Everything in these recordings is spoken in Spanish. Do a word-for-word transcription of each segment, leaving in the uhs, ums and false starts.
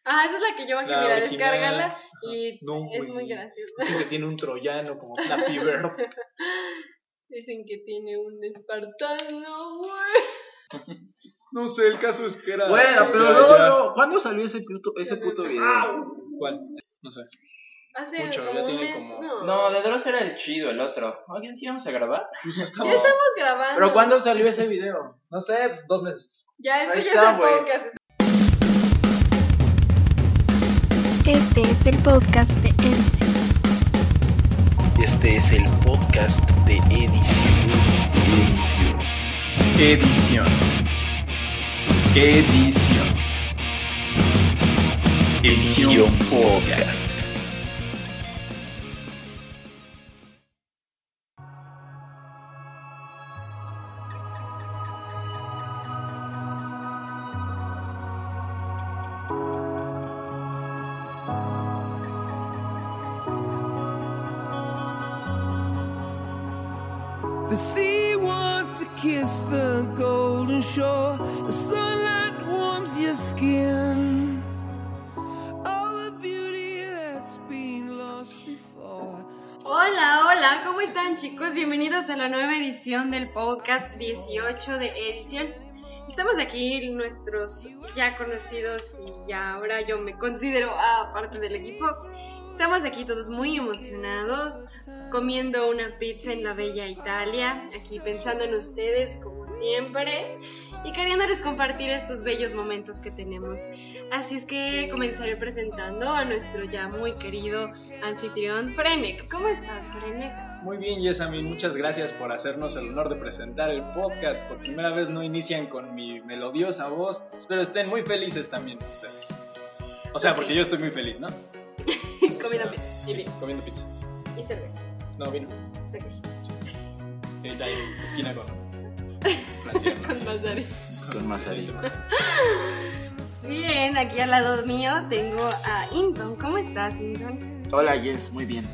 Ah, esa es la que yo bajé, La mira, original. descárgala y No, es güey. muy gracioso. Dicen que tiene un troyano como Flappy Bird. Dicen que tiene un espartano, güey. No sé, el caso es que era... Bueno, pero ya, luego, ya. no, ¿cuándo salió ese puto, ese puto video? ¿Cuál? No sé. Hace Mucho, como ya un tiene mes, como- no. No, de Dross era el chido, el otro. ¿Alguien sí íbamos a grabar? Pues Ya estamos... estamos grabando. ¿Pero cuándo salió ese video? No sé, pues, dos meses. Ya, esto Ahí ya está, es el güey. podcast. Este es el podcast de Elsie. Este es el podcast de edición. Edición. Edición. Edición Podcast. The sea wants to kiss the golden shore. The sunlight warms your skin. All the beauty that's been lost before. Hola, hola, ¿cómo están, chicos? Bienvenidos a la nueva edición del podcast dieciocho de Edición. Estamos aquí, nuestros ya conocidos, y ya ahora yo me considero ah, parte del equipo. Estamos aquí todos muy emocionados, comiendo una pizza en la bella Italia, aquí pensando en ustedes como siempre y queriéndoles compartir estos bellos momentos que tenemos. Así es que comenzaré presentando a nuestro ya muy querido anfitrión, Frenek. ¿Cómo estás, Frenek? Muy bien, Yesamin, muchas gracias por hacernos el honor de presentar el podcast. Por primera vez no inician con mi melodiosa voz. Espero estén muy felices también ustedes. O sea, porque yo estoy muy feliz, ¿no? Comiendo pizza y vino Comiendo pizza. y cerveza. No, vino. Ok. Está ahí, esquina con Francia. Con Mazari. Con Mazarí. Bien, aquí al lado mío tengo a Inton. ¿Cómo estás, Inton? Hola, Jess, muy bien.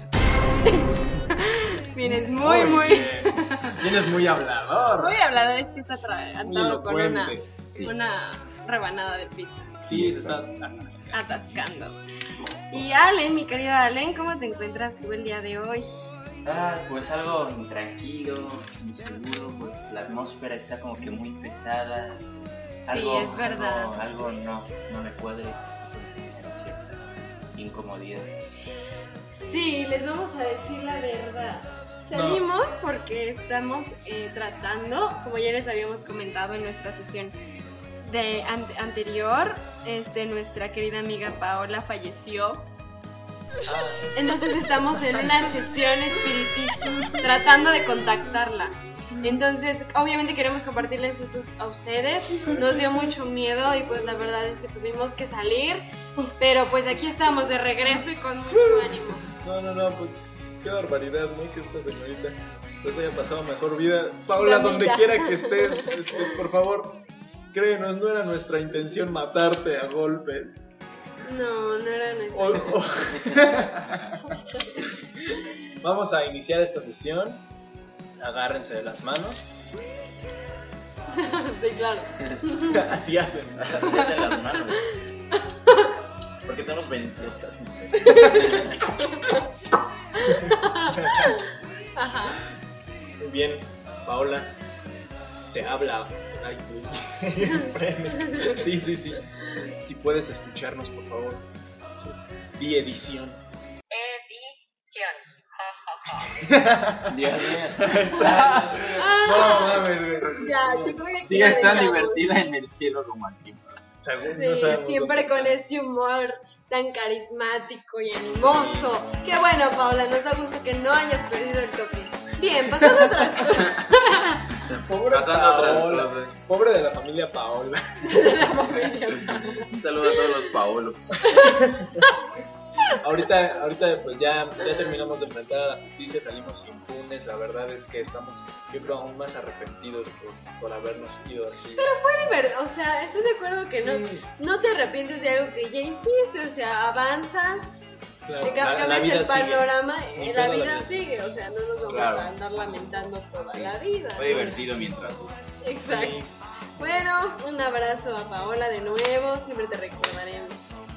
Vienes muy, muy... bien. Vienes muy hablador. Muy hablador, es que está Muy atragantado con una, elocuente. Sí. una rebanada de pizza, Sí, se está... atascando. Y Allen, mi querida Allen, ¿cómo te encuentras tú el día de hoy? Ah, pues algo tranquilo, inseguro, pues la atmósfera está como que muy pesada. Algo, es verdad. Algo, algo no, no me puede sentir cierta incomodidad. Sí, les vamos a decir la verdad. Salimos porque estamos eh, tratando, como ya les habíamos comentado en nuestra sesión de an- anterior, este, nuestra querida amiga Paola falleció. Entonces estamos en una sesión espiritista tratando de contactarla. Entonces, obviamente queremos compartirles esto a ustedes. Nos dio mucho miedo y pues la verdad es que tuvimos que salir. Pero pues aquí estamos de regreso y con mucho ánimo. No, no, no, pues qué barbaridad, ¿no? Que esta señorita pues haya pasado mejor vida. Paola, La donde vida. quiera que estés, este, por favor, créenos, no era nuestra intención matarte a golpes. No, no era nuestra. O- o- Vamos a iniciar esta sesión. Agárrense de las manos. Sí, claro. Así hacen. De las manos. Porque tenemos ventosas. Ajá. Muy bien, Paola, te habla. Ay, güey. Sí, sí, sí. Si puedes escucharnos, por favor. Di edición. Dios mío. No mames, güey. Ya, yo creo que Sí, ya está dejamos. divertida en el cielo como aquí. Según Sí, no sabemos siempre dónde con está. ese humor tan carismático y animoso. Qué bueno, Paola, nos da gusto que no hayas perdido el toque. Bien, pasando a otras cosas. Pobre Pasando a otras Paola, cosas. pobre de la familia Paola. Un saludo a todos los Paolos. Ahorita, ahorita pues ya, ya terminamos de enfrentar a la justicia, salimos impunes. La verdad es que estamos, yo creo, aún más arrepentidos por, por habernos ido así. Pero, o sea, ¿estás de acuerdo que no, Sí, no te arrepientes de algo que ya hiciste? O sea, avanzas, claro, te ca- cambias el sigue. panorama, Ni eh, la pedo, vida vida sigue. O sea, no nos vamos Claro. a andar lamentando toda la vida. Fue divertido mientras. Exacto. Sí. Bueno, un abrazo a Paola de nuevo, siempre te recordaremos. Y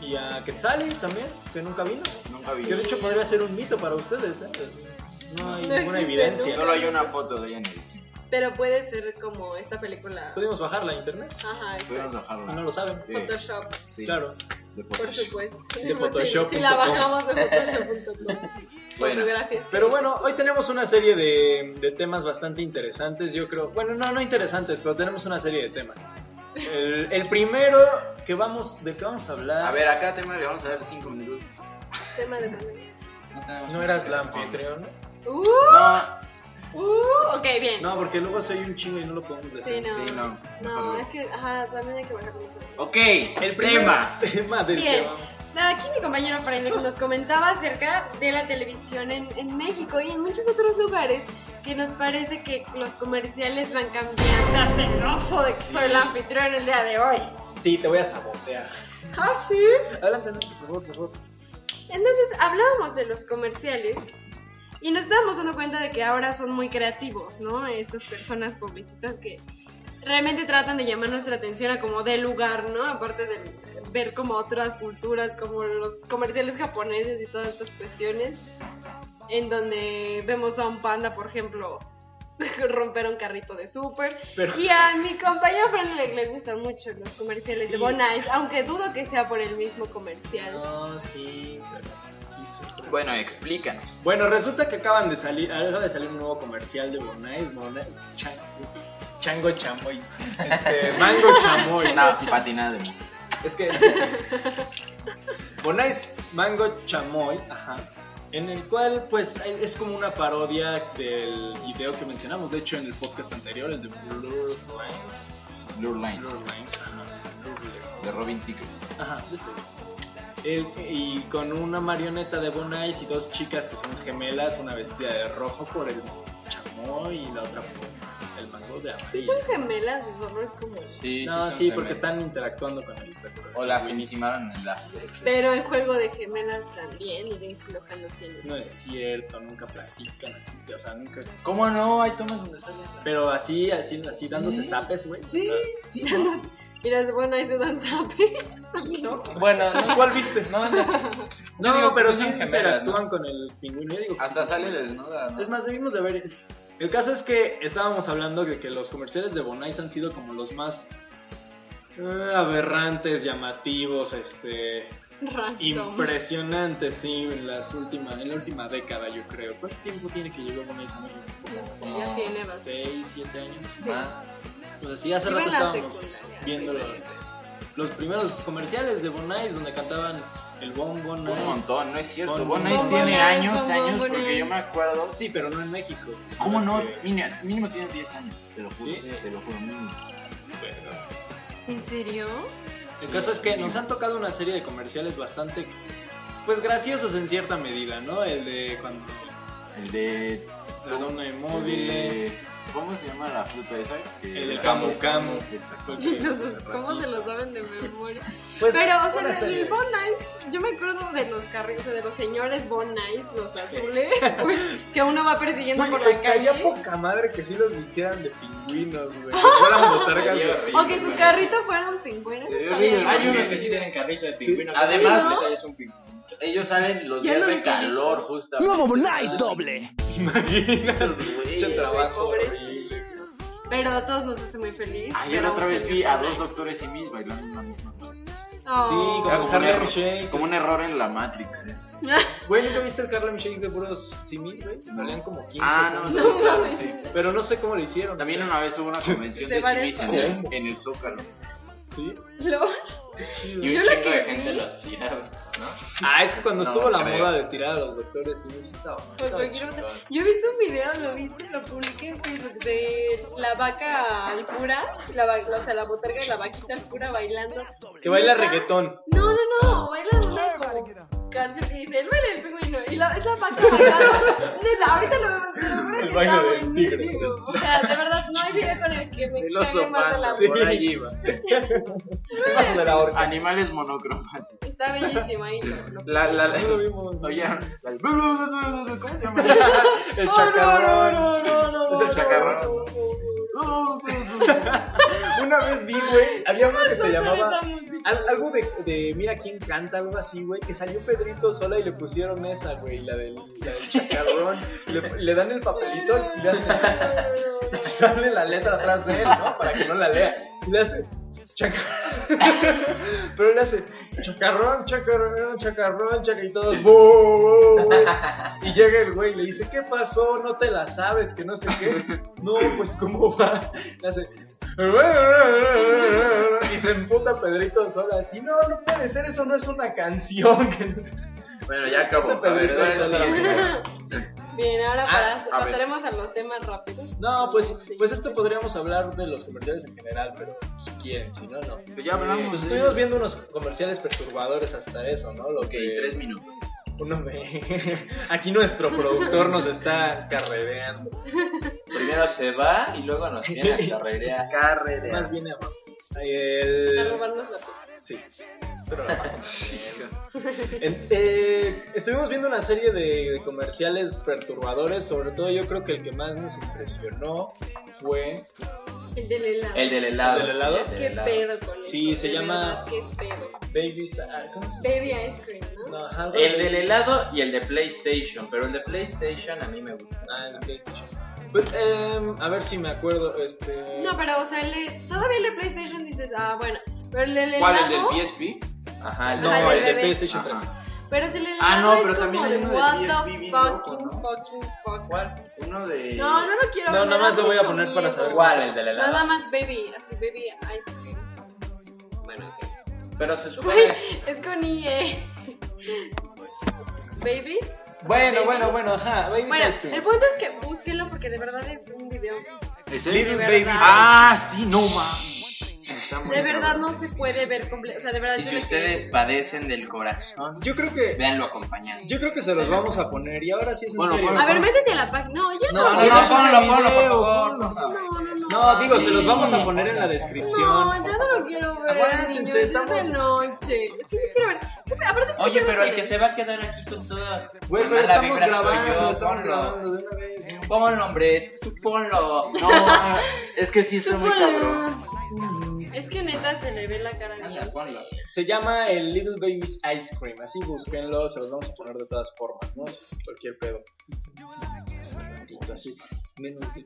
Y a Quetzali también, que nunca vino. Nunca vi. Que de hecho podría ser un mito para ustedes, ¿eh? No hay No ninguna existe evidencia. Solo hay una foto de ella en el Pero puede ser como esta película. Podemos bajarla a internet Ajá, Podemos exacto. bajarla. y no lo saben. Sí. Photoshop, Sí, Claro. de por Photoshop. supuesto. De Photoshop Si la punto com. bajamos de Photoshop punto com. Bueno, Fotografías. Pero bueno, hoy tenemos una serie de, de temas bastante interesantes, yo creo. Bueno, no, no interesantes, pero tenemos una serie de temas. El, el primero que vamos, ¿de qué vamos a hablar? A ver, acá tema le vamos a dar cinco minutos. Tema de pandemia. No, tenemos ¿No eras la mucho anfitriona? Uh, No, uh, ok, bien. No, porque luego soy un chingo y no lo podemos decir. Sí, no. sí, no. No, mejor es que, ajá, también hay que bajarlo. Ok, El primer tema. tema del Bien. que vamos. Aquí mi compañero Fraile nos comentaba acerca de la televisión en, en México y en muchos otros lugares que nos parece que los comerciales van cambiando. Estás celoso de que soy la anfitriona el día de hoy. Sí, te voy a sabotear. ¿Ah, sí? Adelante, no, por favor, por favor. Entonces hablábamos de los comerciales y nos estábamos dando cuenta de que ahora son muy creativos, ¿no? Estas personas publicistas que realmente tratan de llamar nuestra atención a como del lugar, ¿no? Aparte de ver como otras culturas, como los comerciales japoneses y todas estas cuestiones, en donde vemos a un panda, por ejemplo, romper un carrito de súper. Pero- Y a mi compañero Fran le, le gustan mucho los comerciales Sí. de Bonais, aunque dudo que sea por el mismo comercial. No, sí, pero sí, sí. Bueno, explícanos. Bueno, resulta que acaban de salir, acaba de salir un nuevo comercial de Bonais, Bonais, Chan- Chango Chamoy, este, Mango Chamoy. No, patinada de música. Es que Bonais Mango Chamoy, ajá, en el cual pues es como una parodia del video que mencionamos, de hecho en el podcast anterior, el de Blur Lines, Blur Lines, Blur Lines, ajá, Blur Lines. de Robin Thicke. Ajá, de ese. El- y con una marioneta de Bonais y dos chicas que son gemelas, una vestida de rojo por el chamoy y la otra por el mango de amarillo. Son gemelas, solo es como... Sí, No, son sí, porque gemelas. están interactuando con el espectador. O las encimaron en la. Pero en Juego de Gemelas también, y Lindsay Lohan no tiene. No es cierto, nunca platican así, o sea, nunca... ¿Cómo no? Hay tomas donde salen. Pero así, así, así dándose Sí. zapes, güey. Sí, sí, ¿no? Y las buenas de Dan Zappe. ¿No? Bueno, no, ¿Cuál viste? No, no, No, Yo digo, pero pues, sí son gemelas, interactúan ¿no? con el pingüino. Yo digo que Hasta sí. sale desnuda, ¿no? Es más, debimos de ver. El caso es que estábamos hablando de que los comerciales de Bonais han sido como los más eh, aberrantes, llamativos, este, Random. impresionantes, sí, en las últimas, en la última década, yo creo. ¿Cuánto tiempo tiene que llegó Bonais a México? Sí, ya tiene bastante. seis, siete años. Sí. Más. Pues así hace Iba rato en la estábamos secundaria. viendo los, los primeros comerciales de Bonais donde cantaban el Bon Bonais. Un montón, no es cierto. Bon- Bonais Bon tiene Bonais, años, Bon años, Bonais. porque yo me acuerdo. Sí, pero no en México. ¿Cómo no? Este, Mínimo, mínimo tiene diez años, te lo juro. ¿Sí? Te lo juro, mínimo. ¿En serio? El caso es que nos han tocado una serie de comerciales bastante, pues graciosos en cierta medida, ¿no? El de cuando El de. Redonda de móvil, de- ¿Cómo se llama la fruta esa? Que- el de Camu Camu. Exacto. Los- ¿Cómo se lo saben de memoria? Pues, Pero, o sea, una en serie. el Bonais, yo me acuerdo de los carritos, o sea, de los señores Bonais, los azules, que uno va persiguiendo Güey, por la estaría calle. poca madre que sí los vistieran de pingüinos, güey. Que fueran botargas de Sería O que su carrito fuera un pingüino. Sí, está horrible. bien. Hay unos que sí tienen carrito de pingüino. Sí. Además, ¿no? es un pingüino. Ellos salen los Yo días no de lo calor, utilizo. justo. Nuevo Bonais doble. Imagínate, Güey, mucho trabajo pobre. horrible. Pero a todos nos hace muy feliz. Ayer ver otra un vez vi señor a dos Bonais. doctores y mis bailando en la misma. Oh. Sí, Era como como un, Harlem error, Shake. como un error en la Matrix. ¿eh? Güey, ¿nunca viste el Harlem Shake de puros simis, güey? Salían como quince. Ah, no, ¿no? sí, claro, sí. Pero no sé cómo lo hicieron. También una vez hubo una convención De de varias civis en el, cosas. en el Zócalo. ¿Sí? Lo- Y Yo un la chingo que de vi- gente los tiraba, ¿no? Ah, es que cuando No, estuvo la creo. moda de tirar a los doctores, sí, sí estaba. Pues estaba yo, quiero- chido. yo he visto un video, lo viste, lo publiqué en Facebook de la vaca al cura, la, va- o sea, la botarga de la vaquita al cura bailando. Que baila Neta, reggaetón. No, no, no, baila una como canción que dice, el baile del pingüino, y la, es la vaca bailando. Neta, ahorita lo vemos, pero lo juro El que baile está del tigre. buenísimo. O sea, de verdad, no hay video con el que me El cague oso más de la panda, Sí. por ahí iba. Paso de la horca. Animales monocromáticos. Está bellísimo ahí. Lo, lo- La, la, la, No lo vimos. Oye, la- ¿cómo se llama? El Oh, chacarrón. no, no, no, no, Es el chacarrón. no, no, no, no. Una vez vi, güey, había uno que se llamaba Esa música. Al- algo de, de Mira quién canta, algo así, güey, que salió Pedrito Sola y le pusieron esa, güey, la del, la del chacarrón. Le, le dan el papelito y le hacen darle la letra atrás de él, ¿no? Para que no la lea. Y le hace chacarrón. Pero le hace chacarrón, chacarrón, chacarrón, chacarrón. Y todos, ¡bu, bu, bu! Y llega el güey y le dice, ¿qué pasó? No te la sabes, que no sé qué. No, pues, ¿cómo va? Le hace... Y se emputa Pedrito Sola. Así, no, no puede ser, eso no es una canción. Bueno, ya acabó. Ese A ver, Pedrito dale, Sola. siguiente. Bien, ahora Ah, para, a ver. pasaremos a los temas rápidos. No, pues, pues esto podríamos hablar de los comerciales en general, pero si quieren, si no, no. Pues ya hablamos. Pues de- estuvimos viendo unos comerciales perturbadores hasta eso, ¿no? Lo Ok, que tres minutos. uno ve. Aquí nuestro productor nos está carrereando. Primero se va y luego nos viene a carrerear. Más Carrera. bien a A el... robarnos la pista. Sí. Pero no. En- eh, estuvimos viendo una serie de, de comerciales perturbadores, sobre todo yo creo que el que más nos impresionó fue... El del helado. El del helado. ¿El del helado? sí, el ¿Qué del helado. pedo con eso? Sí, se De llama- verdad, ¿qué pedo? Babies... ah, ¿cómo se Baby ice cream, ¿no? No, ajá, El del helado y el de PlayStation, pero el de PlayStation a mí me gusta. Ah, el PlayStation. Pues, eh, a ver si me acuerdo, este... No, pero, o sea, el de- todavía el de PlayStation dices, ah, bueno. Pero el del ¿Cuál? ¿El del helado, P S P? Ajá, el No, Ajá, el el de bebé. PlayStation tres. Ajá. pero el del helado Ah, no, es pero como también hay de uno de what P S P the bien loco, fucking, ¿no? fucking, fuck. ¿Cuál? Uno de... No, no lo quiero No, ver, me nada más da lo voy a mucho poner para miedo. saber ¿Cuál? El del helado. Nada más baby, así, baby ice cream. Bueno, ok. Pero se Güey, supone... es con I E. Baby. Bueno, Baby. bueno, bueno, ajá, Baby Bueno, Ice Cream. el punto es que búsquenlo porque de verdad es un video. ¿Ese? Little de Baby. verdad. Ah, sí, no mames. Está muy De verdad cabrón. no se puede ver completo. O sea, de verdad Y yo si me ustedes quedé- padecen del corazón, Yo creo que... véanlo acompañado. Yo creo que se los vamos a poner y ahora sí es en Bueno, serio. bueno, A ver, métete a la página. No, yo No, no. No, no, no, ponlo, ponlo, por favor. No, no, no. No, digo, Sí. se los vamos a poner en la descripción. No, yo no lo quiero ver, Aguántense, niños. Es estamos- de noche. Es que sí quiero ver. Aparte, sí Oye, quiero pero el ver. que se va a quedar aquí con toda Güey, pero mala estamos vibra soy grabando, yo, estamos ponlo. grabando de una vez. Ponlo, hombre, tú ponlo. No, es que sí está muy Chúpala. cabrón. Es que neta se le ve la cara Anda, bien. ponlo. Se llama el Little Baby's Ice Cream, así búsquenlo, se los vamos a poner de todas formas, ¿no? Cualquier pedo. Así, menos de-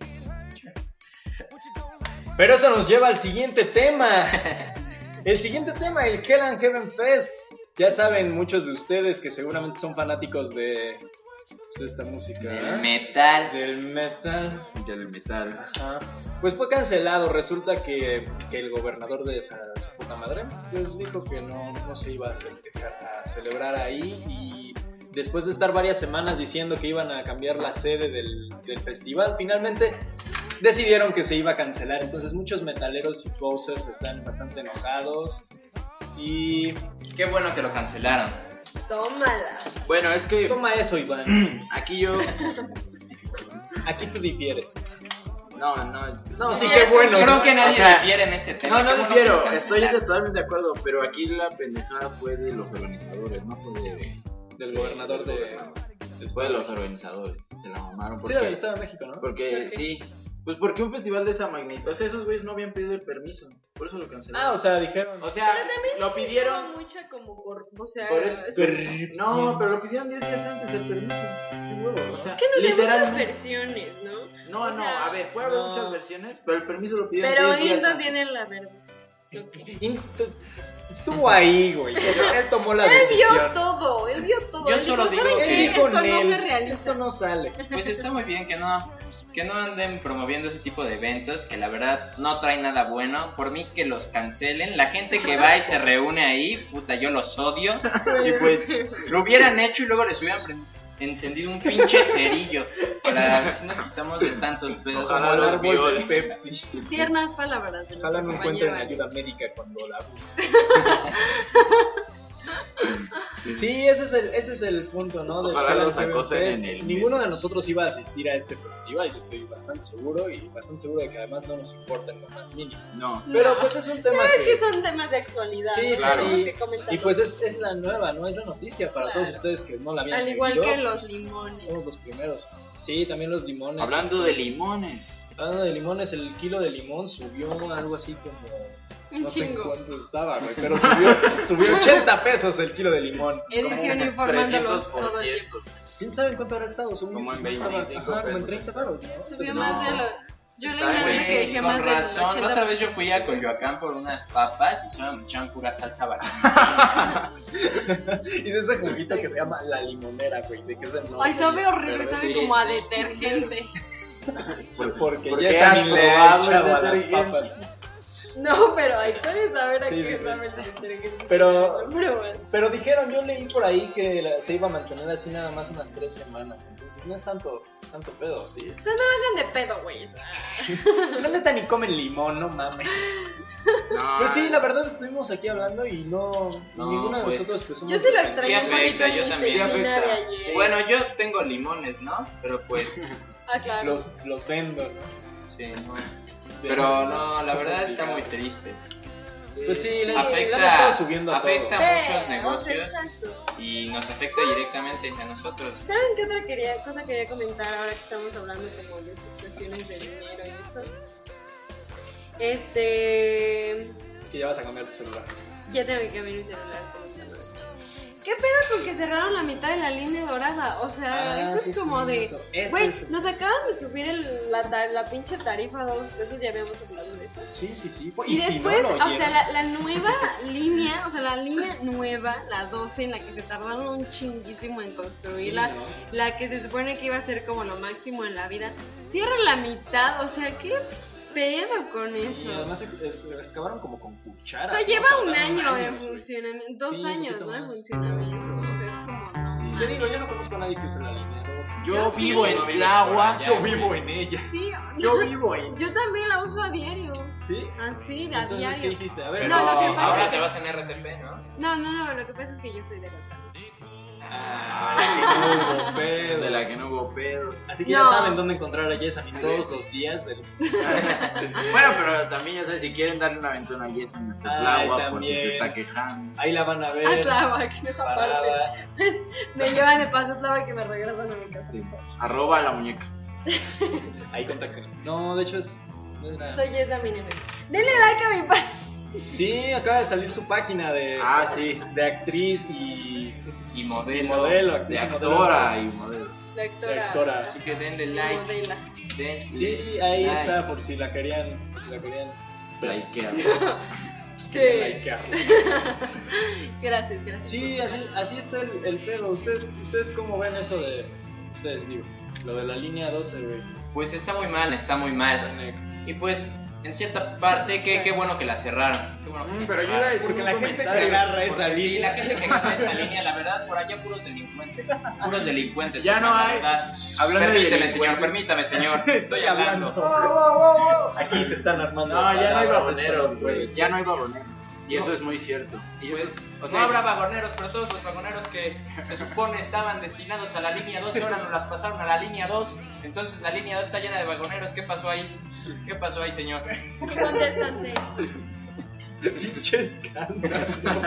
Pero eso nos lleva al siguiente tema. El siguiente tema, el Hell and Heaven Fest. Ya saben muchos de ustedes que seguramente son fanáticos de pues, esta música, Del ¿eh? metal. Del metal. Ya del metal. Ajá. Pues fue cancelado. Resulta que, que el gobernador de esa su puta madre pues dijo que no, no se iba a festejar, a celebrar ahí. Y después de estar varias semanas diciendo que iban a cambiar la sede del, del festival, finalmente decidieron que se iba a cancelar. Entonces muchos metaleros y posers están bastante enojados. Y Qué bueno que lo cancelaron. Tómala. Bueno, es que toma eso, Iván. aquí yo... Aquí tú difieres. No, no. No, sí, qué bueno. Creo que nadie O sea, difiere en este tema. No, no Qué bueno difiero, que lo estoy cancelaron. totalmente de acuerdo, pero aquí la pendejada fue de los organizadores, no fue de... Del gobernador de... Fue de los organizadores, se la mamaron Sí, porque... del Estado de México, ¿no? Porque, sí, pues porque un festival de esa magnitud, o sea, esos güeyes no habían pedido el permiso, por eso lo Ah, cancelaron. o sea, dijeron... O sea, Pero también lo pidieron... mucha como cor- o sea, Por eso- es- No, pero lo pidieron diez días antes del permiso. Qué huevo, o sea, que no de muchas literalmente... versiones, ¿no? No, O no, sea, a ver, puede haber no. muchas versiones, pero el permiso lo pidieron Pero diez días Hilda antes. tiene la verdad. Ok. Int- Estuvo ahí, güey. Él tomó la Él vio decisión. todo, él vio todo. Yo Él solo dijo, digo ¿saben que- qué? Él dijo Esto no Nel, se realiza. esto no sale. Pues está muy bien que no, que no anden promoviendo ese tipo de eventos que la verdad no traen nada bueno. Por mí que los cancelen. La gente que va y se reúne ahí, puta, yo los odio. Y pues lo hubieran hecho y luego les hubieran pre- encendido un pinche cerillo para así nos quitamos de tantos pedos. Como Ojalá el los árbol violen. del Pepsi. Tiernas palabras de Ojalá no nuestro encuentren compañero ayuda médica cuando la busquen. Sí, ese es el, ese es el punto, ¿no? Del Ojalá Hell and los Heaven acosen Fest. en el Ninguno mes. de nosotros iba a asistir a este festival, yo estoy bastante seguro y bastante seguro de que además no nos importa en lo más mínimo. No. Pero pues es un tema Es que que... son temas de actualidad. Sí, ¿no? claro. Tenemos que comentarlo. Y pues es, es la nueva, ¿no? Es la noticia para Claro. todos ustedes que no la habían Al igual vivido. que los limones. Somos los primeros. Sí, también los limones. Hablando de limones. Hablando de limones, el kilo de limón subió algo así como... Un no sé en chingo. cuánto estaba, güey, pero subió, subió ochenta pesos el kilo de limón. Edición informándolos todo el tiempo. ¿Quién sabe en cuánto habrá estado? Subió, Como en estaba- veinticinco ajá, como en pesos. treinta pesos, ¿no? Subió No. más de lo... Yo leí Ay, una güey, nota que dije con más del razón, la ochenta. otra vez yo fui a Coyoacán por unas papas y solo me echaban pura salsa valentina. Y de ese juguito que se llama la limonera, güey, de que es el nombre. Ay, sabe horrible, Pero sabe sí, como a detergente. Porque ¿Por ya qué también has le he probado echado el a las detergente? papas. No, pero hay que saber a Sí, qué sí, sí. sabe el detergente. Pero- Pero bueno. Pero dijeron, yo leí por ahí que la- se iba a mantener así nada más unas tres semanas. Entonces no es tanto, tanto pedo, ¿sí? O sea, no hagan de pedo, güey. No neta ni comen limón, no mames. No, Pues sí, la verdad estuvimos aquí hablando y no, No, ninguno de pues. nosotros pues somos Yo sí lo de- extraño un Sí poquito afecta, en yo mi también. cecina Sí de afecta. ayer. Bueno, yo tengo limones, ¿no? Pero pues, Ah, claro. Los, los vendo, ¿no? sí, no. Pero no, la verdad está muy triste. Pues sí, le, le han Afecta, estado subiendo a afecta todo. a muchos Sí, o sea, negocios exacto. y nos afecta directamente a nosotros. ¿Saben qué otra quería, cosa quería comentar ahora que estamos hablando como de situaciones de dinero y eso? Este... Que ya vas a cambiar tu celular. Ya tengo que cambiar mi celular con esta noche. ¿Qué pedo con que cerraron la mitad de la línea dorada? O sea, Ah, eso sí, es como sí, de... eso, eso, Güey, eso. nos acaban de subir el, la, ta- la pinche tarifa a dos pesos, ya habíamos hablado de eso. Sí, sí, sí. Y, si después, no, lo o sea, oyeron. la, la nueva línea, o sea, la línea nueva, la doce, en la que se tardaron un chinguísimo en construirla, Sí, ¿no? la que se supone que iba a ser como lo máximo en la vida, cierra la mitad, o sea, ¿qué pedo con Y eso? además es- es- excavaron como con O cuchara. sea, ¿no? lleva un Tardaron año en años, güey. funcionamiento, dos Sí, un años, poquito ¿no? En más. funcionamiento, o sea, es como... Sí. Te digo, yo no conozco a nadie que use la línea dos. Yo Yo vivo sí. en No vives Tláhuac. por allá. Yo vivo en ella. Sí, Yo vivo ahí. yo también la uso a diario, ¿Sí? así, a Entonces, ¿qué diario. hiciste? A ver, Pero No, lo que pasa ahora es que- te vas en R T P, ¿no? No, no, no, lo que pasa es que yo soy de la Ah, que no hubo pedo. De la que no hubo pedos. Así que No. ya saben dónde encontrar a Jessamine todos los días del... Bueno, pero también ya sabes, si quieren darle una aventona a Jess en nuestro Ay, Tláhuac porque también. se está quejando. Ahí la van a ver. Ah, Tláhuac, no, aparte. Parada. Me llevan de paso Tláhuac que me regresan a mi casa. Sí. Arroba la muñeca. Ahí contacten. No, de hecho es... no era- Soy esa mi nene. Denle like a mi página. Sí, acaba de salir su página de... Ah, sí. De actriz y... Y y modelo. modelo. De actriz y actora y modelo. La actora. De actora. Así que denle y like. modela. Den- Sí, ahí like. está, por si la querían... Si la querían... Likea. Pues querían likearlo. Gracias, gracias. Sí, así, así está el, el pedo. ¿Ustedes, ¿Ustedes cómo ven eso de... Ustedes, digo, lo de la línea doce, güey? Pues está muy mal, está muy mal. Y pues, en cierta parte, qué, qué bueno que la cerraron. Qué bueno que Mm, la pero yo cerraron. iba a decir Porque un la gente que comentario. agarra esa Porque sí, línea... la gente que agarra esa línea, la verdad, por allá puros delincuentes. Puros delincuentes. Ya no hermano, hay- la verdad. hablando de Permíteme, delincuentes. señor, permítame, señor. Estoy hablando. Aquí se están armando. No, ya no hay palabras, vagoneros, güey. güey. Ya no hay vagoneros. Y eso No. es muy cierto. Y Pues, eso- o no sea, habrá vagoneros, pero todos los vagoneros que se supone estaban destinados a la línea dos, ahora nos las pasaron a la línea dos. Entonces la línea dos está llena de vagoneros. ¿Qué pasó ahí? ¿Qué pasó ahí, señor? Y contéstanse. Pinche escándalo.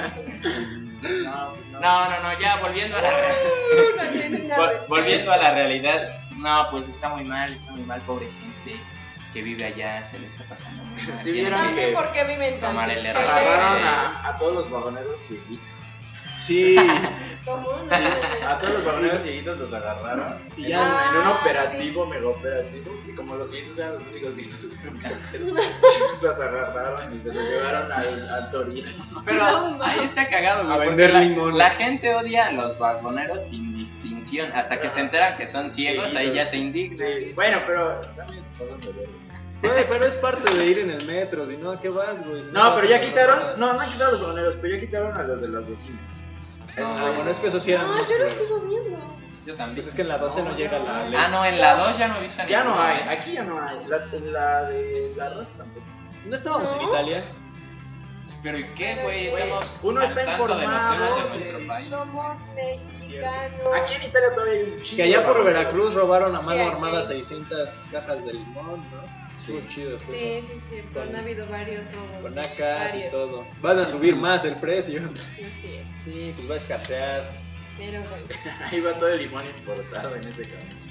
No, no, no, ya volviendo a la No tiene una Vol- respuesta. volviendo a la realidad. No, pues está muy mal, está muy mal, pobre gente que vive allá, se le está pasando muy mal. Sí, Tienen vieron No que- sé por qué viven tan tomar el error. agarraron a, a todos los vagoneros cieguitos. Sí. Como un A todos los vagoneros cieguitos los agarraron. Y Y ya ya en un Ah, operativo, mega operativo. Y como los cieguitos eran los únicos vivos, los agarraron y se los llevaron al, al Torino. Pero No, ahí está cagado, güey. A porque vender la, limón. la gente odia a los vagoneros sin distinción. Hasta que se enteran que son ciegos, ahí ya se indignan. Sí, bueno, pero también pasan de verga. Güey, pero es parte de ir en el metro, si no, ¿a qué vas, güey? Si No, vas pero a ya las quitaron, mamadas. no, no han quitado los vagoneros, pero ya quitaron a los de las bocinas. Ah, bueno, es que eso sí era Ah, más, yo lo güey. sigo viendo. Yo también. Pues es que en la doce no llega la ley. Ah, no, en la dos ya no he visto Ya no ninguna, hay, ¿eh? aquí ya no hay. La, la de la raza tampoco. ¿No estábamos en ¿No? Italia? Pero ¿y qué, güey? Güey, Estamos uno al está tanto de los informado temas de de- nuestro país. Somos mexicanos. Aquí en Italia todavía hay un chingo Que allá de por vagoneros. Veracruz robaron a mano Sí, armada sí. seiscientas cajas de limón, ¿no? Estuvo chido esto. Sí, sí, es cierto. Han habido varios robos. Con A K y Varios. todo. Van a subir más el precio. Así es. Sí, pues va a escasear. Pero bueno. Ahí va todo el limón importado en ese camino.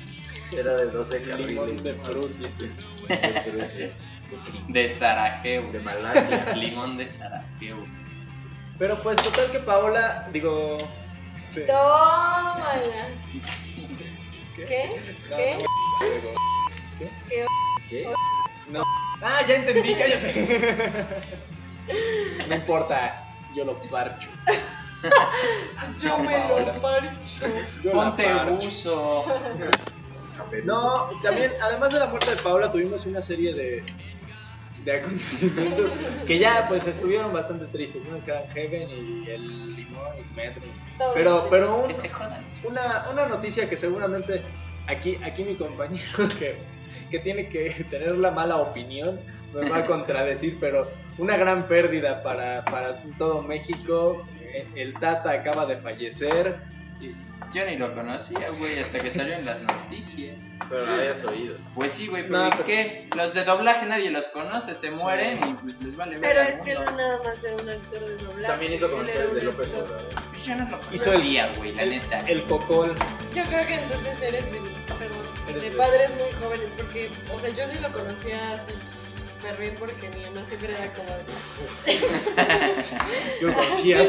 Era de doce Limón carriles. de Prusia. De Prusia. De Sarajevo. De Malasia. Limón de Sarajevo. Pero pues total que Paola, digo... este, Tómala. ¿Qué? ¿Qué? No, ¿Qué? no, digo, ¿Qué? ¿Qué? Ah, ya entendí, cállate. No importa, yo lo parcho. Yo me lo parcho. Yo la Ponte parcho. buzo. No, también, además de la muerte de Paola, tuvimos una serie de, de acontecimientos que ya pues estuvieron bastante tristes, ¿no? Que eran Heaven y el Limón y Metro. Todo Pero, bien. pero un- Que se jodan. una, una noticia que seguramente aquí, aquí mi compañero que, que tiene que tener la mala opinión me va a contradecir, pero una gran pérdida para, para todo México. El Tata acaba de fallecer. Yo ni lo conocía, güey, hasta que salió en las noticias. Pero lo habías oído. Pues sí, güey, pero No, ¿y pero- qué? Los de doblaje nadie los conoce, se mueren y pues les vale ver Pero al es que mundo. no nada más era un actor de doblaje. También hizo él era comerciales un de López actor. Obrador. Yo no lo Hizo el- conocía, güey, la el, neta. el Cocol. Yo creo que entonces eres de, perdón, Eres de de- padres muy jóvenes, porque, o sea, yo sí lo conocía así súper bien porque mi mamá siempre era como... Yo lo conocía.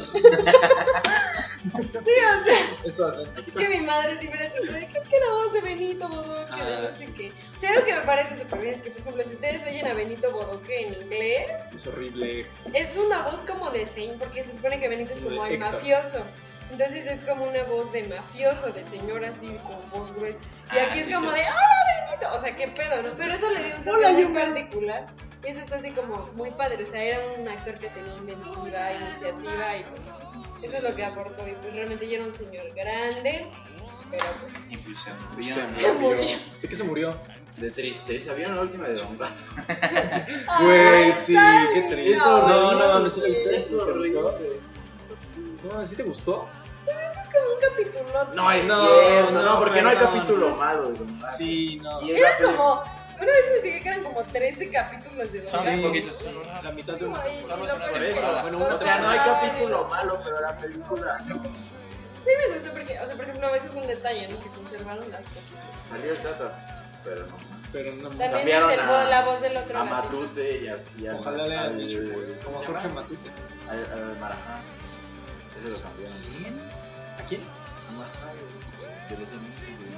Sí, o sea, Eso hace. es que mi madre siempre decía, ¿qué es que la voz de Benito Bodoque? Ah, de no sé qué. O sea, algo que me parece súper bien es que, por ejemplo, si ustedes oyen a Benito Bodoque en inglés, Es horrible. es una voz como de señor, porque se supone que Benito es Como como de el Héctor. mafioso. Entonces es como una voz de mafioso, de señor así, con voz gruesa. Y Ah, aquí es sí, como sí. de, ¡hola, Benito! O sea, qué pedo, ¿no? Pero eso le dio un toque Hola, muy yo me- particular. Y eso está así como muy padre. O sea, era un actor que tenía inventiva, iniciativa y pues, eso es lo que aportó. Y pues realmente ya era un señor grande, pero pues... Y pues se murió. Se Se murió. ¿De qué se murió? De tristeza. ¿Vieron la última de Don Gato? Güey, sí, Ay, qué triste. no, No, no, no, no, ¿sí te gustó? Es ¿Sí te horrible. gustó? No, ¿sí te gustó? Como un capítulo. No, es No, cierto, no, no, porque no hay perdón. capítulo malo de Don Gato. Sí, no. Y es Era la peli- como... Una vez me fijé que eran como trece capítulos de Don Son Gato. un poquito, son una- La mitad de una. Ay, Somos lo una peor Por es que- eso, Bueno, o una O sea, no hay sea, capítulo malo, pero la película Sí me gustó porque, o sea, por ejemplo, a veces un detalle, ¿no? Que conservaron las cosas. salió el Tata, pero no. Pero no. También Cambiaron el, a- la voz del otro A gatito. Matute y a, y a- Ojalá le hayan al- dicho, güey. Como ¿cómo se Jorge llama? Matute. Al, al Marajá. Ese lo cambiaron. ¿A quién? A Marajá, de los demás, güey.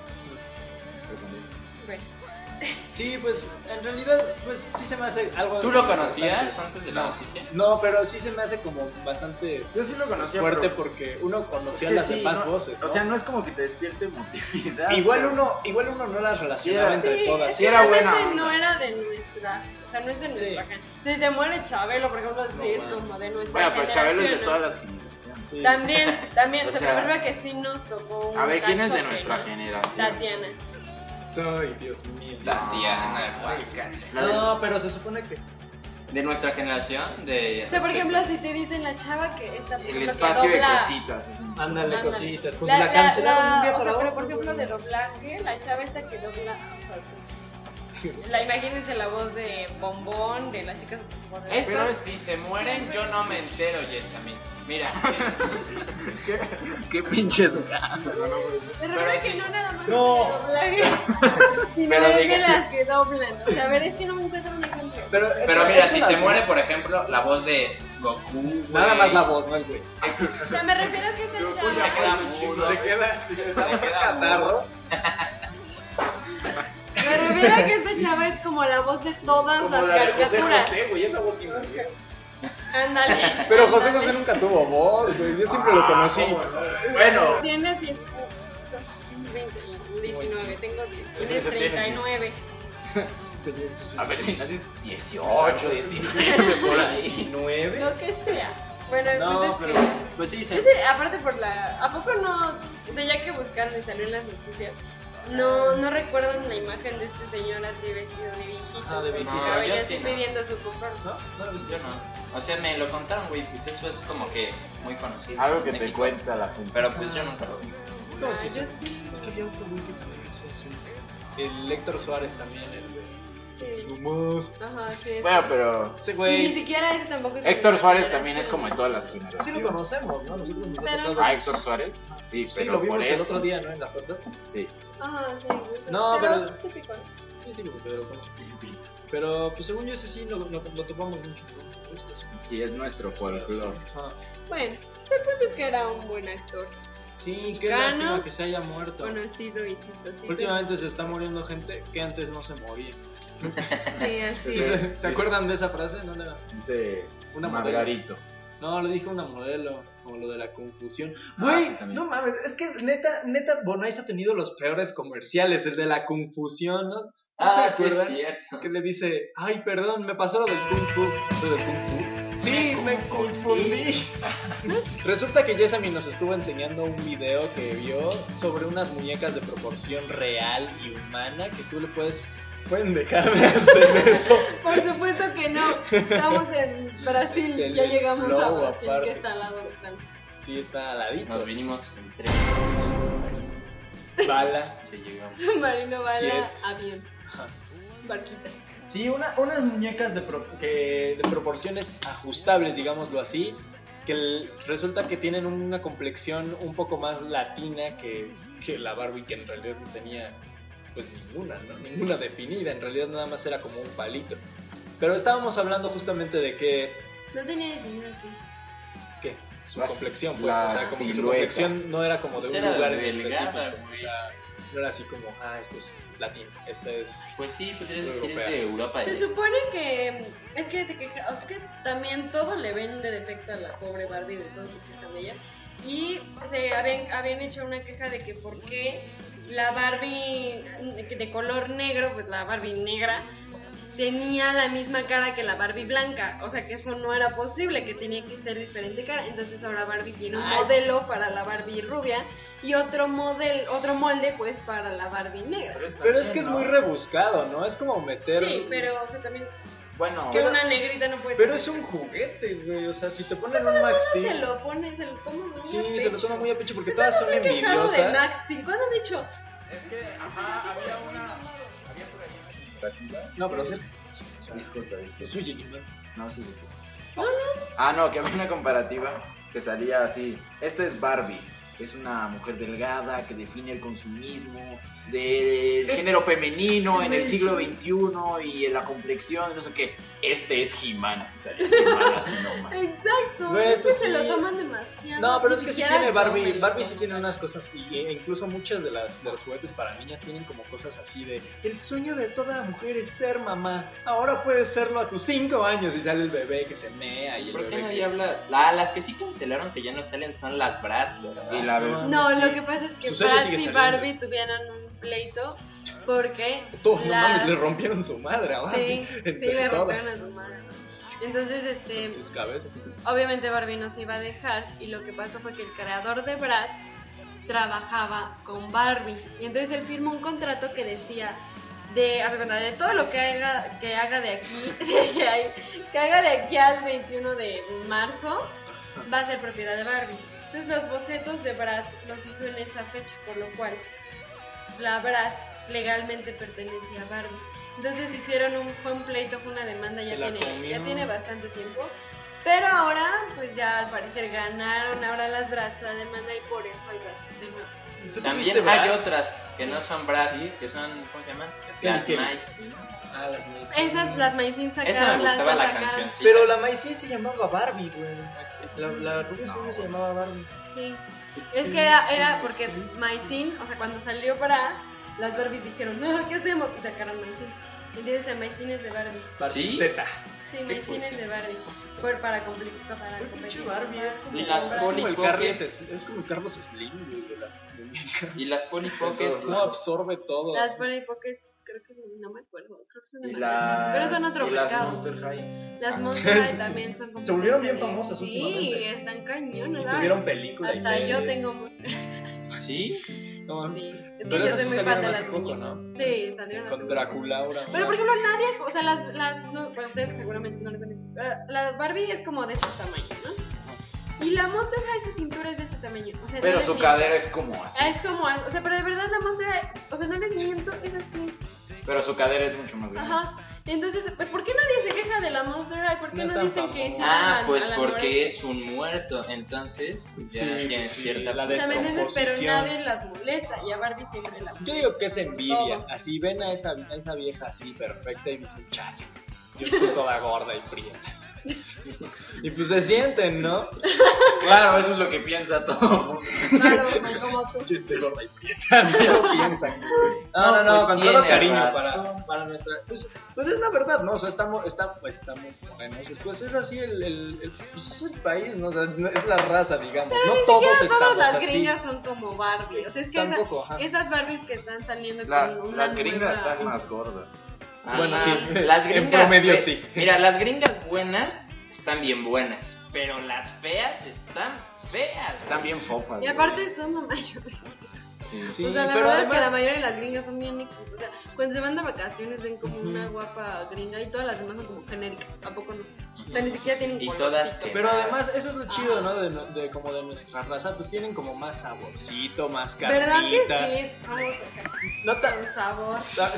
Lo cambiaron. Bueno, Sí, pues en realidad, pues sí se me hace algo. ¿Tú lo conocías bastante- antes de la No. noticia? No, pero sí se me hace como bastante Yo sí lo conocía, fuerte pero- porque uno conocía Es que las sí, demás no- voces. ¿no? O sea, no es como que te despierte emotividad. igual pero- uno, igual uno no las relacionaba Sí, entre sí, todas. es sí que era buena realmente onda. no era de nuestra, o sea, no es de nuestra Sí. gente. Si se muere Chabelo, por ejemplo, sí es bueno. como de nuestra Bueno, pero Chabelo es de generación, todas ¿no? las generaciones. Sí. También, también, O o sea, sea, me refiero a que sí nos tocó un A ver, ¿quién es cacho de que nuestra no- generación? Tatiana. Ay, Dios mío. Tatiana, guácala. La de- No, pero se supone que. De nuestra generación, de... O sea, por ejemplo, si te dicen la chava que está por El ejemplo, que espacio de dobla- cositas. así. Ándale, Ándale. cositas. Pues La, la, la, cancelaron de un día la, o para sea, pero otro, por ejemplo güey. de doblaje, la chava esta que dobla, o sea, la imagínense la voz de Bombón, de las chicas superpoderosas. Esos, si se mueren, yo no me entero, Yesami. Mira, ¿Qué, qué pinches ganas. Me refiero Pero a que sí. no nada más No. de doblaje, sino Pero es de diga- las que doblan. O sea, a ver, es que no me encuentro un ejemplo. Pero, pero eso- mira, eso si la- se muere, por ejemplo, la voz de Goku, güey. Nada más la voz, no el güey. O sea, me refiero a que esta Se chava... queda mudo. Se queda. Se queda Se queda catarro. Me refiero a que esta chava es como la voz de todas Como las la de José caricaturas. José, güey, esa voz infantil. Ándale. Pero José José nunca tuvo voz, güey. Yo siempre lo conocí. Bueno, Tienes diez, veinte, diecinueve, tengo diez. Tienes Entonces tienes treinta y nueve. a ver, hace dieciocho, diecinueve, por ahí. ¿Nueve? Lo que sea. Bueno, el No, punto es pero. que... Pues sí, se. Ese, aparte por la... ¿A poco no? O sea, ya que buscaron y salió en las noticias, no, no recuerdan la imagen de este señor así vestido de viejito. Ah, de con viejito. su No, cabello yo así sí no. pidiendo su cupón. ¿No? ¿No lo viste? Yo no. O sea, me lo contaron, güey, pues eso es como que muy conocido. Algo que en te México. cuenta la gente. Pero pues yo nunca lo vi. No, Ah, sí, yo sí. sí. Es que había otro güey que también hacía así. El Héctor Suárez también, el de. Sí, nomás. Ajá, sí. es- Bueno, pero Ese Y ni güey. siquiera ese tampoco es Héctor una Suárez generación. también es como de todas las Sí generaciones. lo conocemos, ¿no? Nosotros nos ha Pero tocado. Ah, Héctor Suárez. Sí, Sí, pero lo vimos por el eso. otro día, ¿no? En las fotos. Sí. Ajá, sí. No, pero- típico. Sí, sí, pero. Pero, pues según yo, ese sí lo, lo, lo topamos mucho. Sí, es nuestro folclore. Ajá. Bueno, el punto es que era un buen actor, Sí, qué Mexicano. lástima que se haya muerto. conocido y chistosito. Últimamente se está muriendo gente que antes no se moría. Sí, así Sí. es. ¿Se acuerdan de esa frase? No, no, Dice Una Margarito. no, lo dijo una modelo, como lo de la confusión. Ah, Güey, sí, también. no mames, es que neta, neta, Bonais ha tenido los peores comerciales, el de la confusión, ¿no? ¿No Ah, se sí, es acuerdan? cierto. Que le dice, ay, perdón, me pasó lo del kung fu. ¿Lo del kung fu? Sí, me confundí. Resulta que Jessamine nos estuvo enseñando un video que vio sobre unas muñecas de proporción real y humana que tú le puedes... Pueden dejar de hacer eso. Por supuesto que no. Estamos en Brasil. El Ya llegamos a flow Brasil, aparte. que está al lado de Francia. Sí, está aladito. Nos vinimos en tren. Bala. Que llegamos. Marino bala, Jet. avión, Ajá. barquita. Sí, una, unas muñecas de, pro- que, de proporciones ajustables, digámoslo así, que el- resulta que tienen una complexión un poco más latina que, que la Barbie, que en realidad no tenía pues ninguna, ¿no? Ninguna definida, en realidad nada más era como un palito. Pero estábamos hablando justamente de que, No tenía definido así. ¿qué? Su La- complexión, pues, la o sea, como que su silueta. complexión no era como de un Era lugar en delgada, específico, güey. o sea, no era así como, ah, este es latino, este es... Pues sí, podrías Soy decir es europea. de Europa. Se del supone que es que, se queja- o sea, que también todo le ven de defecto a la pobre Barbie, de todo se quejan de ella. Y se habían, habían hecho una queja de que por qué la Barbie de color negro, pues la Barbie negra, tenía la misma cara que la Barbie blanca. O sea que eso no era posible, que tenía que ser diferente cara. Entonces ahora Barbie tiene un Ay. modelo para la Barbie rubia y otro model, otro molde pues para la Barbie negra. Pero es que es muy rebuscado, ¿no? Es como meter... Sí, pero o sea, también Bueno, que una negrita no puede Pero ser. es un juguete, güey. O sea, si te ponen un Max Se Steel. lo pone, se lo toma muy Sí, a se pecho. lo toma muy a pecho porque Está todas son muy quejado de envidiosas. Max Steel. ¿Cuándo han dicho? es que, ajá, había una. Había por ahí una No, pero sí. Disculpa, disculpa. Oye, no. No, sí, sí. Ah, no, que había una comparativa que salía así. Esta es Barbie. Es una mujer delgada que define el consumismo del género femenino en el siglo veintiuno y en la complexión, no sé qué. Este es He-Man. Salía He-Man así nomás. Exacto, Güey, es que pues se lo sí. toman demasiado. No, pero ni es que sí siquiera tiene Barbie. comen. Barbie sí tiene unas cosas. Y e incluso muchas de las de los juguetes para niñas tienen como cosas así de. El sueño de toda mujer es ser mamá. Ahora puedes serlo a tus cinco años. Y sale el bebé que se mea. Y el ¿Por qué bebé no que- había hablado? La, las que sí cancelaron que ya no salen son las Bratz, ¿verdad? Y la No, No, sí. lo que pasa es que Su serie Bratz sigue y saliendo. Barbie tuvieron un pleito porque Todos, no la- mames, le rompieron su madre a Barbie. Sí, sí, entre le todas. rompieron a su madre. Entonces, este, Sus cabezas. obviamente Barbie no se iba a dejar y lo que pasó fue que el creador de Bratz trabajaba con Barbie y entonces él firmó un contrato que decía de, haz de cuenta, de todo lo que haga, que haga de aquí, que haga de aquí al veintiuno de marzo va a ser propiedad de Barbie. Entonces los bocetos de Bratz los hizo en esa fecha, por lo cual la Bratz legalmente pertenece a Barbie. Entonces hicieron un, fue un pleito, fue una demanda, ya Se la tiene, comió. ya tiene bastante tiempo. Pero ahora, pues ya al parecer ganaron ahora las Bratz la demanda y por eso hay Bratz de nuevo. ¿Tú También tuviste hay Bratz? otras que no son Bratz, Sí. que son, ¿cómo se llaman? que- Las que- Mice. Ah, las Macy's. Esas, las Maicin Esa sacaron, me las gustaba la sacaron. canción. Pero la Maicin se llamaba Barbie, güey. La, la rubia suya se llamaba Barbie. Sí. Es que era, era porque Maicin, o sea, cuando salió para las Barbies dijeron, no, ¿qué hacemos? Y sacaron Maicin. Entonces el Maicin es de Barbie. Barbie ¿Sí? Z. Sí, Maicin es de Barbie. Por, para cumplir, para Pinche competir. Barbie es como, Y las es como el Polly Carlos, Pocket. es, es como el Carlos Slim, güey, de las muñecas. Y las Polly Pocket. Cómo absorbe todo. Las Polly Pocket, creo que no me acuerdo, creo que son de Y Manhattan. las, Pero son otro y las mercado. Monster High. Las Ah. Monster High también son como. Se volvieron bien de- famosas Sí, últimamente. están cañonas. Y ¿sabes? tuvieron película y Hasta serie. yo tengo. ¿Sí? No, Sí. Es que Pero yo esas soy sí muy fan salieron de hace las poco, muñecas. ¿no? Sí, salieron hace con poco. Draculaura. Pero por ejemplo, nadie, o sea, las, las, no, bueno, ustedes seguramente no les han visto. eh, La Barbie es como de este tamaño, ¿no? Y la Monster High, su cintura es de este tamaño. O sea, Pero no su les cadera es como miento. así. Ah, es como, o sea, pero de verdad la Monster High, o sea, no les miento, es así. Pero su cadera es mucho más grande. Ajá. Entonces, pues, ¿por qué nadie se queja de la Monster High? ¿Por qué No no, es tan dicen que famosa. entran Ah, a pues la porque anorexia? es un muerto, entonces pues, ya Sí, tiene sí, cierta... la También es, pero descomposición. nadie las molesta y a Barbie siempre la Yo digo que es envidia. Todo. Así ven a esa, a esa vieja así perfecta y dicen, chale, yo estoy toda gorda y fría. Y pues se sienten, ¿no? Claro, eso es lo que piensa todo el mundo. Claro, no como tú. Yo estoy gorda y fría. Así lo piensan. No, no, no, pues con todo tiene cariño razón. para, para nuestra. Pues, pues es la verdad, ¿no? O sea, estamos, estamos, pues, estamos morenos. Pues es así el, el, el, pues es el país, ¿no? O sea, es la raza, digamos. Pero No ni todos siquiera estamos todas las así. gringas son como Barbie. O sea, es que esa- Tampoco, ajá. esas Barbies que están saliendo La- con una las gringas nueva- están más gordas. Bueno, Ajá. sí. Las En gringas promedio, fe- sí. Mira, las gringas buenas están bien buenas, pero las feas están feas. Están bien fofas. Y aparte son la mayoría. Sí, o sea, la pero verdad además, es que la mayoría de las gringas son bien X. O sea, cuando se van de vacaciones ven como una guapa gringa y todas las demás son como genéricas. ¿A poco no? O sea, ni siquiera tienen Y colorcito. todas que- Pero además, eso es lo chido, Ajá. ¿no? De, de como de nuestra raza, pues tienen como más saborcito, más ¿Verdad que carnita. sí? Vamos acá. No tan... Con sabor.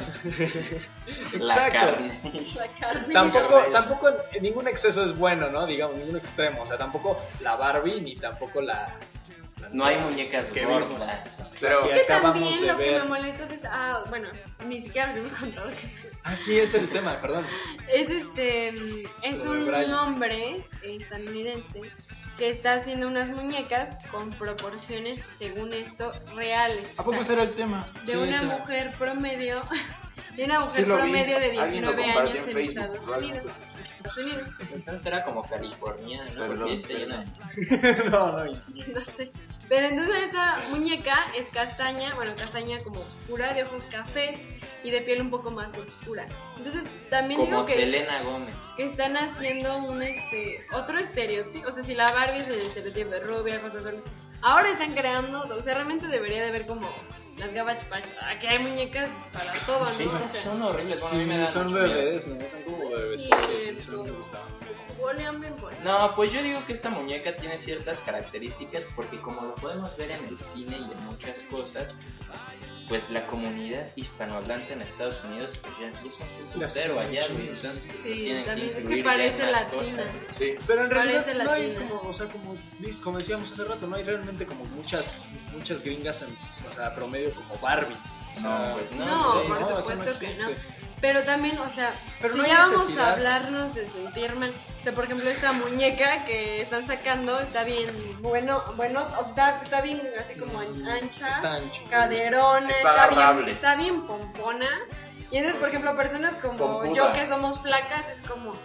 La Exacto. carne. La carne. Tampoco, tampoco ningún exceso es bueno, ¿no? Digamos, ningún extremo. O sea, tampoco la Barbie ni tampoco la... la- No hay muñecas que vimos. gordas. Pero Es que que acabamos también de lo que me ver. molesta es... Ah, bueno, ni siquiera les hemos contado que... Ah, sí, ese es el tema, perdón. Es este, mm, es Lo de un Brian. hombre estadounidense que está haciendo unas muñecas con proporciones, según esto, reales. ¿A poco O sea, ese era el tema? de Sí, una sí. mujer promedio, de una Sí mujer lo vi. promedio de Alguien lo diecinueve compartió años en en Facebook, Estados probablemente. Unidos. Estados Unidos, Entonces era como California, ¿no? Perdón, Porque está llena de- no, no. no sé. Pero entonces esa muñeca es castaña, bueno, castaña como oscura, de ojos cafés y de piel un poco más oscura. Entonces también Como digo que... Selena Gómez. que están haciendo un este otro estereotipo, o sea, si la Barbie es el estereotipo de rubia, cosas así, ahora están creando, o sea, realmente debería de haber como las Gabach Patch, aquí hay muñecas para todo, ¿no? Sí, O sea, son horribles. Bueno, a mí Sí, me dan son mucho miedo. bebés, ¿no? Son como bebés. Sí, Sí, eso. me gustaban. huelen bien bonitos. No, pues yo digo que esta muñeca tiene ciertas características porque como lo podemos ver en el cine y en muchas cosas, pues la comunidad hispanohablante en Estados Unidos pues ya es un Ya cero sé, allá, sí. güey, entonces Sí, tienen también es que incluir ya parece más latina. cosas. Sí. Pero en realidad Parece no hay latina. como, o sea, como, dis- como decíamos hace rato, no hay realmente como muchas, muchas gringas en, o sea, promedio como Barbie. O sea, No, pues no. No, güey, por no, eso supuesto no que existe. no. Pero también, o sea, Pero si no hay ya vamos necesidad. a hablarnos de sentir mal, o sea, por ejemplo, esta muñeca que están sacando está bien, bueno, bueno, o está, está bien así como an- ancha, Está ancho. caderona, Está está bien, agarrable. está bien pompona. Y entonces, por ejemplo, personas como Pompuda. yo que somos flacas, es como,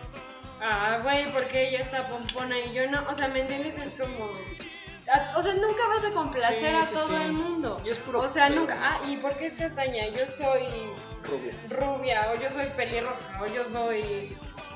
ah, güey, ¿por qué ella está pompona y yo no? O sea, ¿me entiendes? Es como... a- O sea, nunca vas a complacer Sí, a sí, todo sí. el mundo. Y es puro O sea, pedo. nunca. Ah, ¿y por qué es castaña? Yo soy Rubia. rubia, o yo soy pelirroja, o yo soy...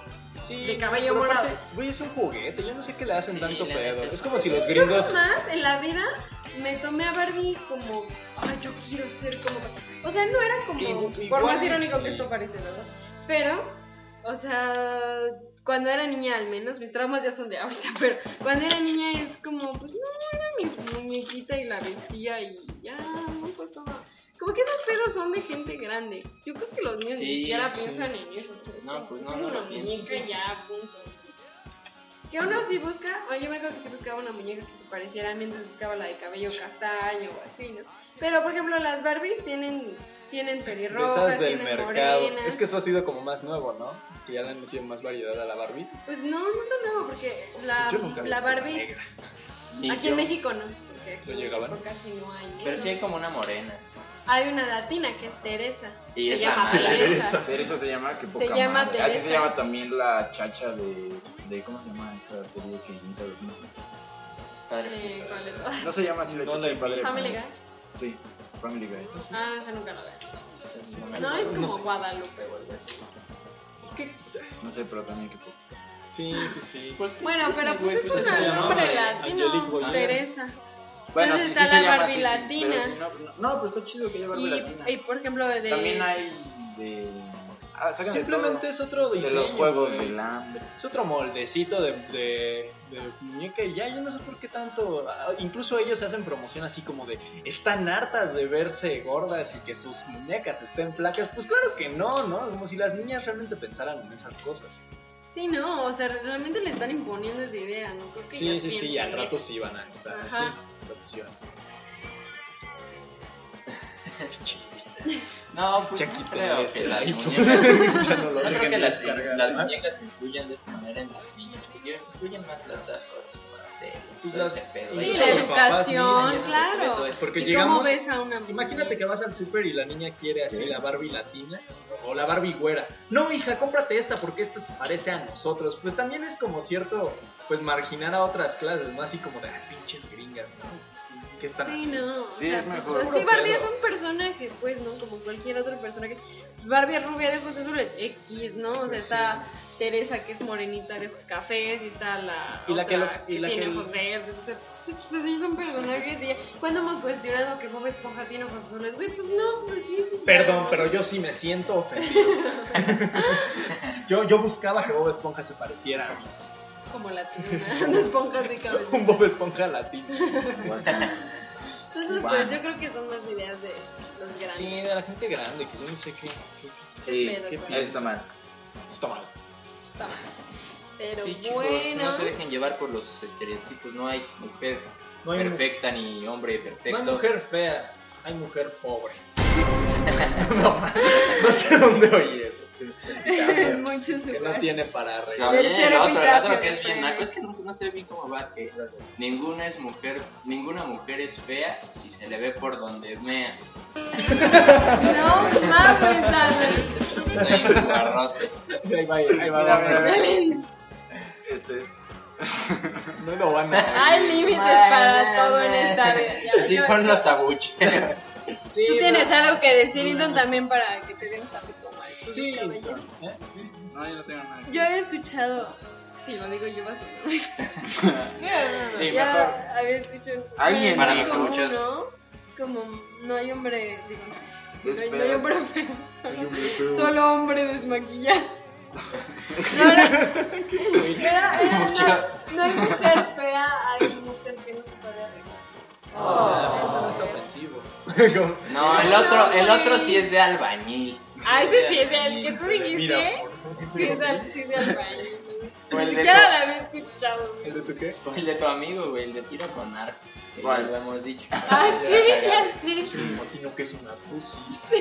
Sí, De cabello pero aparte, morado. güey, es un juguete, yo no sé qué le hacen Sí, tanto la pedo. neta es Es como si los Yo gringos... jamás en la vida me tomé a Barbie como, ay, yo quiero ser como... O sea, no era como, Igu- por más igual, irónico sí. que esto parece, ¿verdad? Pero, o sea, cuando era niña al menos, mis traumas ya son de ahorita, pero cuando era niña es como, pues no, era mi muñequita y la vestía y ya, no pasó nada. Como que esos pedos son de gente grande. Yo creo que los niños Sí, ni siquiera sí. piensan en eso. No, pues no, Son no una lo piensan. muñeca y ya, punto. Que uno sí busca, o yo me acuerdo que sí buscaba una muñeca que se pareciera, mientras buscaba la de cabello castaño o así, ¿no? Pero, por ejemplo, las Barbies tienen, tienen De pelirrojas, esas del tienen mercado. morenas. Es que eso ha sido como más nuevo, ¿no? Que ya le han metido más variedad a la Barbie. Pues no, no tan nuevo, porque la, Yo nunca vi la una Barbie, negra. Ni aquí yo. en México no, porque aquí ¿No en llegaban? México casi no hay. Pero ¿no? sí hay como una morena. Hay una latina que es Teresa. Y se es la llama mala. Teresa. Teresa se llama, que poca llama madre. Así Teresa. se llama también la chacha de, de ¿cómo se llama esta serie que imita a los niños? Padre. Eh, ¿cuál es? No se llama así la No chacha la de padre. de Family familia. Guy. Sí, Family Guy. Ah, no, esa nunca la veo. No, No, es como No sé. Guadalupe o algo así. No sé, pero también que poco. Sí, sí, sí. Pues, Bueno, pero güey, pues es pues un se llama nombre Angelique latino, Boyer. Teresa. Bueno, Entonces sí, sí está se la llama Barbie así, latina. pero sí, no, no, no, pues está chido que haya Barbie Y, latina. y por ejemplo de... También hay de ah, sacan de Simplemente todo. es otro De diseño. los juegos güey. del hambre. Es otro moldecito de, de, de muñeca y ya, yo no sé por qué tanto. ah, Incluso ellos hacen promoción así como de están hartas de verse gordas y que sus muñecas estén flacas. Pues claro que no, ¿no? Como si las niñas realmente pensaran en esas cosas. Sí, no, o sea, realmente le están imponiendo esa idea, ¿no? Creo que Sí, ellas sí, sí, y piensan al rato eso. sí van a estar Ajá. así. Al rato sí van. No, pues Ya no quítale creo ese que las like. muñecas... Ya no lo No creo dejen que las, descargar. las muñecas influyan de esa manera en las niñas. Porque influyen más las otras cosas. Pues todo las- ese pedo. sí, Sí, Incluso la los papás educación, dicen, claro. Porque ¿Y llegamos. cómo ves a una Imagínate que vas al súper y la niña quiere así ¿Qué? la Barbie latina o la Barbie güera. No, hija, cómprate esta porque esta se parece a nosotros. Pues también es como cierto, pues marginar a otras clases, ¿no? Así como de, ah, pinches gringas, ¿no? ¿Qué están Sí, haciendo? no. Sí, o sea, es mejor. pues, Puro sí, Barbie pedo. es un personaje, pues, ¿no? Como cualquier otro personaje. Barbie es rubia de ojos azules, X, ¿no? O sea, Pues está Teresa, que es morenita de ojos cafés, y está la. Y la que otra lo- y la tiene que- ojos verdes. O sea, pues, pues, sí, son personajes. Y ya- ¿Cuándo hemos cuestionado que Bob Esponja tiene ojos azules? Güey, pues no, pues sí. sí, Perdón, claro. pero yo sí me siento ofendido. yo, yo buscaba que Bob Esponja se pareciera a mí. Como latina, una esponja de cabeza. Un Bob Esponja latino. Entonces, pues yo creo que son más ideas de los grandes. Sí, de la gente grande, que yo no sé qué. qué- Sí, pedo qué con eso está mal. Está mal. Está mal. Pero Sí, chicos, bueno. no se dejen llevar por los estereotipos. No hay mujer No hay, mu- perfecta ni hombre no perfecto. hay mujer fea, hay mujer pobre. no, no sé dónde oí eso. En muchos Que no lugares. tiene para No, arreglar. Del bien, el otro, el epitafio otro que de es bien Fede. naco, es que no, no sé bien cómo va, que ninguna es mujer, ninguna mujer es fea si se le ve por donde mea. No mames, Daniel. Ahí un barrote. Ahí va, ahí va. Mira, va, mira, va. mira. Este, No lo van a. Hay límites para todo en esta vida. Ya, Sí, yo- con los abucheos. Sí, Tú tienes pero- algo que decir, Inton, también para que te den sabe tomar. Sí, caballero. ¿eh? no, yo no tengo nada. Yo he escuchado. Sí, lo digo yo, vas a Sí, Ya mejor. había escuchado. Alguien para es los común, abucheos. ¿no? Como no hay hombre, digo, no, Es no hay, no feo. hay hombre feo. Hay hombre feo. Solo hombre desmaquillado. No, era, era, era no, no hay mujer fea, hay mujer que no se puede arreglar. Ah, eso no está ofensivo. Como- No, el otro, el otro sí es de albañil. Ah, ese sí es el que tú dijiste. Mira, Sí, es el, sí es el baile. O el Ni de siquiera tu- la había escuchado. ¿El de tu qué? El de tu amigo, güey, el de tiro con arco. Que ya ¿Cuál? lo hemos dicho. Ah, sí, Era sí, Yo sí. me imagino que es una pussy.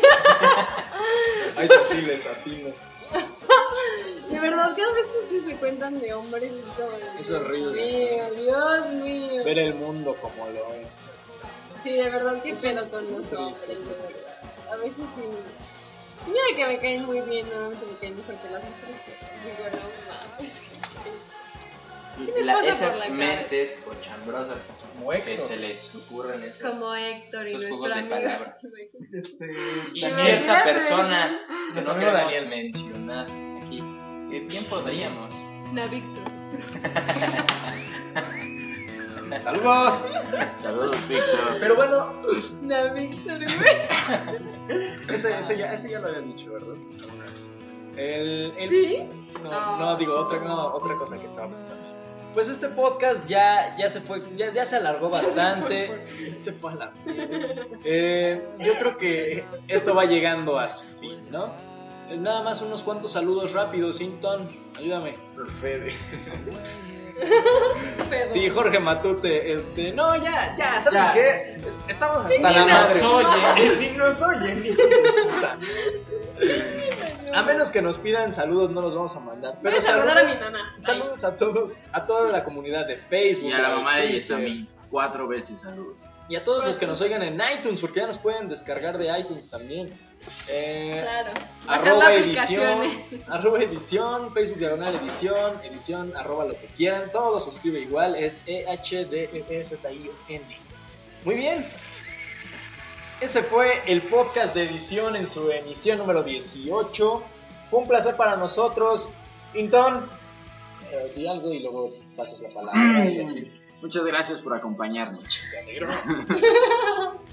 Ay, sí, les atino. De verdad, cada vez que se cuentan de hombres es como de, Es horrible. Dios mío, Dios mío. Ver el mundo como lo es. Sí, de verdad, qué pedo con los hombres, de verdad. A veces sí. Y mira que me caen muy bien, normalmente me caen mejor que las mujeres. Pero digo, no mames. Y ¿Qué la- les pasa por esas la cara? mentes cochambrosas Como que Héctor. se les ocurren esas. Como Héctor y Esos nuestro juegos de amigo. palabras. Este, Y Daniel. cierta persona que Nuestro no amigo queremos Daniel. mencionar aquí, que bien podríamos. Navictor. Saludos. Saludos, Víctor. Pero bueno, Navictor, güey. ese, ese, ya, ese ya lo habían dicho, ¿verdad? El, el, ¿Sí? No, no, digo, otra, no, otra cosa que estaba pensando. Pues este podcast ya, ya se fue, ya, ya se alargó bastante. Se fue a la eh, Yo creo que esto va llegando a su fin, ¿no? Eh, Nada más unos cuantos saludos rápidos, Sinton. Ayúdame. Fede. Pedo. Sí, Jorge Matute, este, no, ya, ya, ¿saben Ya. qué? Estamos hasta Ni la nos madre. oyen. Ni nos oyen, hijo de puta. A menos que nos pidan saludos, no los vamos a mandar. Voy Pero a saludar a mi saludos, mamá. saludos a todos, a toda la comunidad de Facebook. Y a la de mamá de ella Twitter, también. Cuatro veces saludos. Y a todos los que nos oigan en iTunes, porque ya nos pueden descargar de iTunes también. Eh, Claro. Bajar Arroba la edición, aplicación. arroba edición, Facebook diagonal edición, edición, arroba lo que quieran, todo se escribe igual, es E H D E Z I O N. Muy bien, ese fue el podcast de edición en su emisión número dieciocho. Fue un placer para nosotros. Inton, eh, di algo y luego pasas la palabra y así. Muchas gracias por acompañarnos. Me alegro.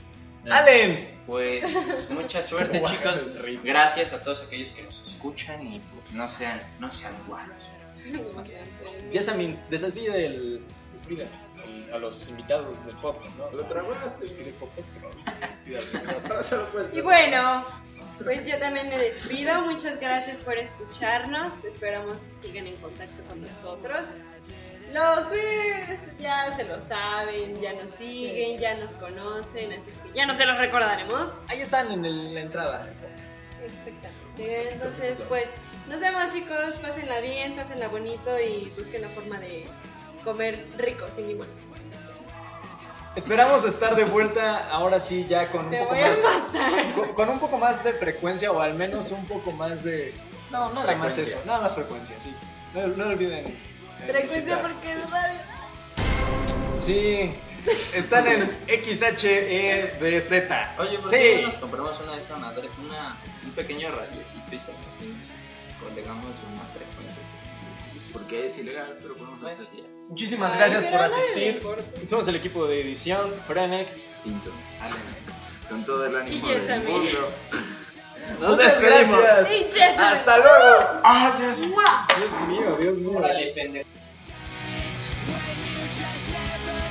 ¡Allen! Pues mucha suerte, Guau, chicos. el ritmo. Gracias a todos aquellos que nos escuchan y pues no sean, no sean guaros. Yasamin, despide el... Despide el- a los invitados del podcast, ¿no? Lo tragaste. Despide el podcast, pero despide a los invitados. Se lo puedes Y bueno, pues yo también me despido. Muchas gracias por escucharnos. Esperamos que sigan en contacto con nosotros. Los pues, ya se lo saben, ya nos siguen, ya nos conocen, así que ya no se los recordaremos. Ahí están en el- la entrada. Exactamente. Entonces, pues, nos vemos, chicos. Pásenla bien, pásenla bonito y busquen la forma de comer rico, sin limón. Esperamos estar de vuelta ahora sí ya con un Te poco voy a más... matar. Con, con un poco más de frecuencia o al menos un poco más de... No, nada más Frecuencia. eso, nada más frecuencia, sí. No, no olviden. eh, Frecuencia visitar. porque es radio. Sí, están en X H E D Z. Oye, ¿por qué Sí. no nos compramos una de esas madres, una, un pequeño radiocito y también colgamos una frecuencia? Porque es ilegal, pero podemos Pues, hacer. ya. Muchísimas Ay, gracias pero por a nadie le asistir. importa. Somos el equipo de edición, Frenex. Tinto. Allen. Con todo el ánimo Y yo del también. mundo. Nos Muchas despedimos. gracias. Sí, ya sabes. Hasta luego. Ah, Dios. ¡Mua! Dios mío, Dios mío. Órale, pendejo. When you just never